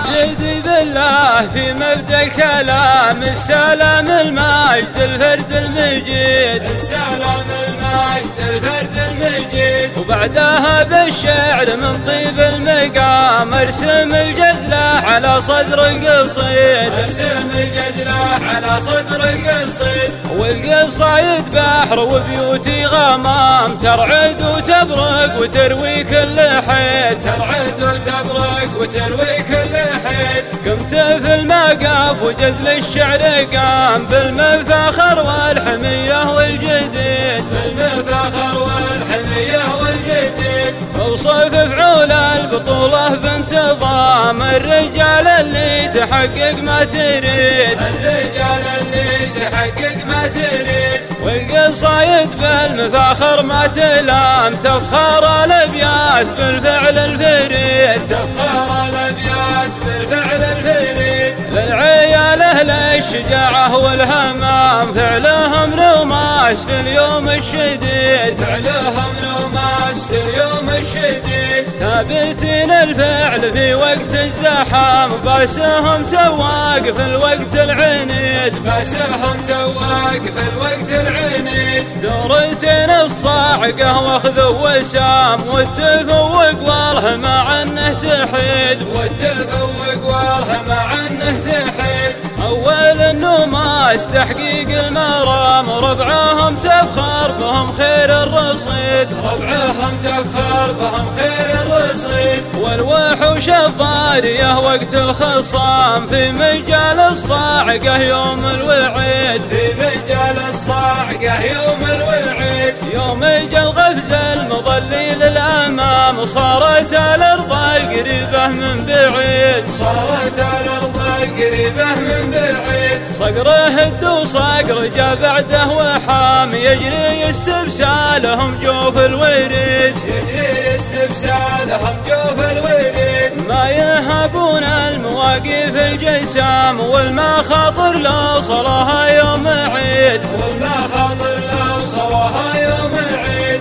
أبتدي بالله في مبدأ الكلام، السلام المجد الفرد المجيد، السلام المجد الفرد المجيد. وبعدها بالشعر من طيب المقام ارسم الجزلة على صدر قصيد، ارسم الجزلة على صدر قصيد. والقصايد بحر وبيوتي غمام، ترعد وتبرق وتروي كل حيد، ترعد وتبرق وتروي كل حيد. قمت في المقاف وجزل الشعر قام، بالمفاخر والحمية والجديد، بالمفاخر والحمية والجديد. اوصف فعول البطولة بانتظام، الرجال اللي تحقق ما تريد، الرجال اللي تحقق ما تريد. والقصايد في المفاخر ما تلام، تفخر الابيات بالفعل الفريد، تفخر الابيات بالفعل الفريد. للعيال اهل الشجاعة والهمام، فعلهم نوماس في اليوم الشديد، فعلهم نوماس في اليوم الشديد. ثابتين الفعل في وقت الزحام، باسهم تواق في الوقت العنيد، باسهم تواق في الوقت العنيد. دورتين الصاعقة واخذوا وسام، والتفوق والهم عنه تحيد، والتفوق والهم عنه تحيد. أول النوماس تحقيق المرام، ربعهم تفخر بهم خير الرصيد، ربعهم تفخر بهم خير الرصيد. والوحوش الضارية وقت الخصام، في مجال الصاعقة يوم الوعيد، في مجال الصاعقة يوم الوعيد. يوم جا الغفز المظلي للأمام، صارت الأرض القريبة من بعيد، صارت الأرض القريبة من بعيد. صقر هد وصقر جا بعده وحام، يجري استبسالهم جوف الوريد، يجري استبسالهم جوف الوريد. ما يهابون المواقف الجسام، والمخاطر لو صلاها يوم عيد، والمخاطر لو صلاها يوم عيد.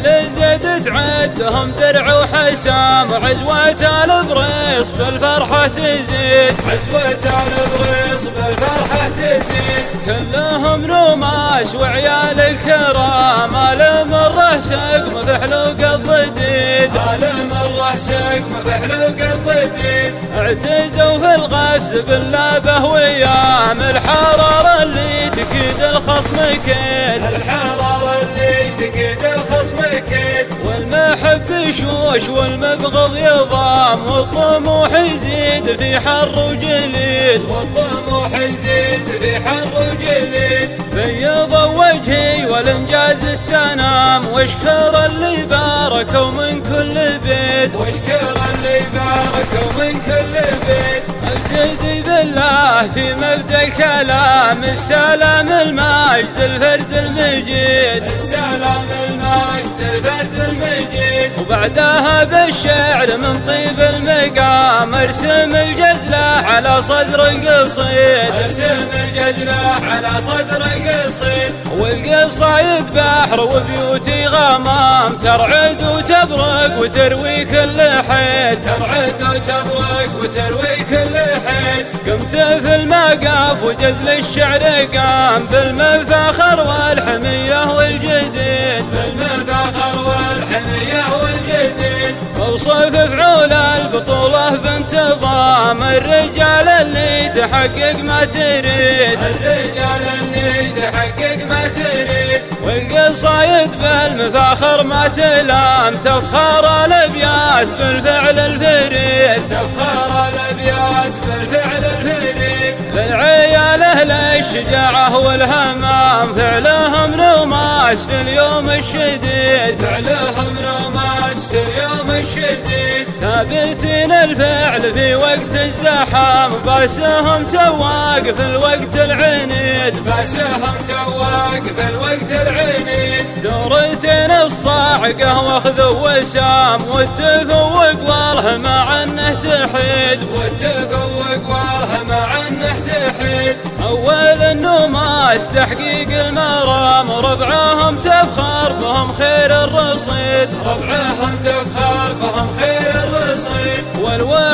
ولزد تعدهم درع وحسام، عزوة البريص بالفرحة تزيد، عزوة البريص بالفرحة تزيد. كلهم نوماس وعيال الكرام، المره سقم في حلوق الضديد، المره سقم في حلوق الضديد. اعتزوا في الغفز باللابه ويام، الحرارة اللي تكيد الخصم كيد، الحرارة اللي تكيد الخصم كيد. والمحب يشوش والمبغض يضام، والطموح يزيد في حر وجليد، والطموح يزيد في حر وجليد. بيض وجهي والانجاز السنام، واشكر اللي باركوا من كل بيت، واشكر اللي باركوا من كل بيت. ابتدي بالله في مبدأ الكلام، السلام المجد الفرد المجيد، السلام المجد الفرد المجيد. وبعدها بالشعر من طيب المقام ارسم الجزلة على صدر قصيد، ارسم الجزلة على صدر قصيد. والقصايد بحر وبيوتي غمام، ترعد وتبرق وتروي كل حيد، ترعد وتبرق وتروي كل حيد. قمت في المقاف وجزل الشعر قام، بالمفاخر والحمية والجديد، بالمفاخر والحمية والجديد. اوصف فعول البطولة بانتظام، الرجال اللي تحقق ما تريد، الرجال اللي تحقق ما تريد. والقصايد في المفاخر ما تلام، تفخر الابيات بالفعل الفريد، تفخر الابيات بالفعل الفريد. للعيال اهل الشجاعة والهمام، فعلهم نوماس في اليوم الشديد، فعلهم نوماس في اليوم الشديد. ثابتين الفعل في وقت الزحام، باسهم تواق في الوقت العنيد، باسهم تواق في الوقت العنيد. دورتين الصاعقة واخذوا وسام، والتفوق والهم عنه تحيد، والتفوق والهم عنه تحيد. أول النوماس تحقيق المرام، ربعهم تفخر بهم خير الرصيد، ربعهم تفخر بهم خير الرصيد. والوحوش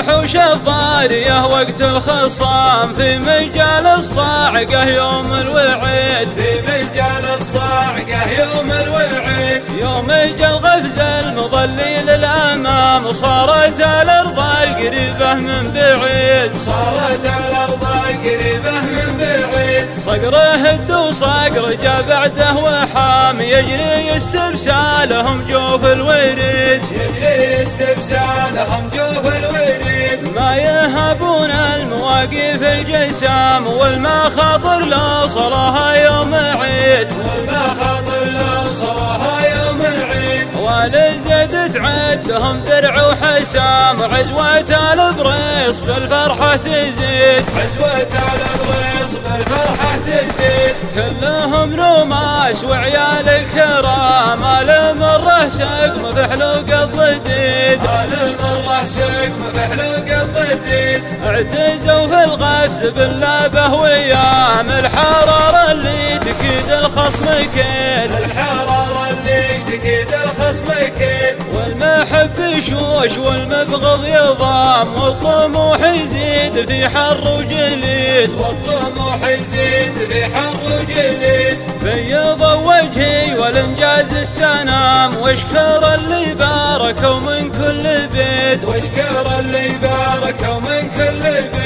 وحوش الضارية وقت الخصام، في مجال الصاعقة يوم الوعيد، في مجال الصاعقة يوم الوعيد، يوم جا الغفز المظلل الأمام، صارت الأرض القريبة من بعيد، صارت الأرض القريبة من بعيد، صقره هد وصقر جا بعده وحام، يجري استبسالهم جوف الوريد، يجري استبسالهم جوف الوريد، ما يهبون المواقف الجسام، والمخاطر لو صلاها يوم عيد، والمخاطر لو صلاها يوم عيد، ولزد تعدهم درع وحسام، عزوة البريص بالفرحة تزيد، عزوة البريص بالفرحة تزيد، كلهم نماس وعيال الكرام، المره سقم بحلوق الضديد، المره سقم بحلوق الضديد، اعتزوا في الغفز باللابه ويام، الحراره اللي تكيد الخصم كيد، الحراره اللي تكيد الخصم كيد، والمحب يشوش والمبغض يضام، والطموح يزيد في حر وجليد، والطموح يزيد في حر وجليد، بيض وجهي والانجاز السنام، واشكر اللي باركوا من كل بيت، واشكر اللي باركوا من كل بيت.